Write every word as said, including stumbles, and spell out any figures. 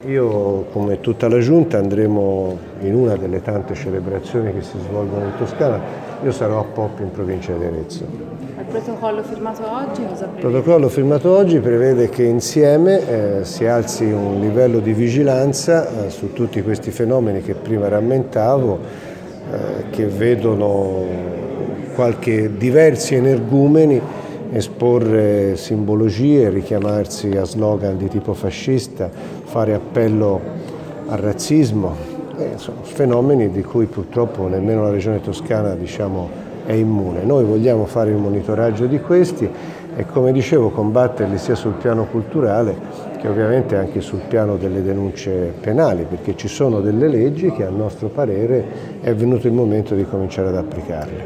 io come tutta la Giunta andremo in una delle tante celebrazioni che si svolgono in Toscana. Io sarò a Poppi in provincia di Arezzo. Il protocollo firmato oggi cosa prevede? Il protocollo firmato oggi prevede che insieme eh, si alzi un livello di vigilanza eh, su tutti questi fenomeni che prima rammentavo, eh, che vedono qualche diversi energumeni esporre simbologie, richiamarsi a slogan di tipo fascista, fare appello al razzismo, eh, sono fenomeni di cui purtroppo nemmeno la Regione Toscana, diciamo, è immune. Noi vogliamo fare il monitoraggio di questi e, come dicevo, combatterli sia sul piano culturale che ovviamente anche sul piano delle denunce penali, perché ci sono delle leggi che a nostro parere è venuto il momento di cominciare ad applicarle.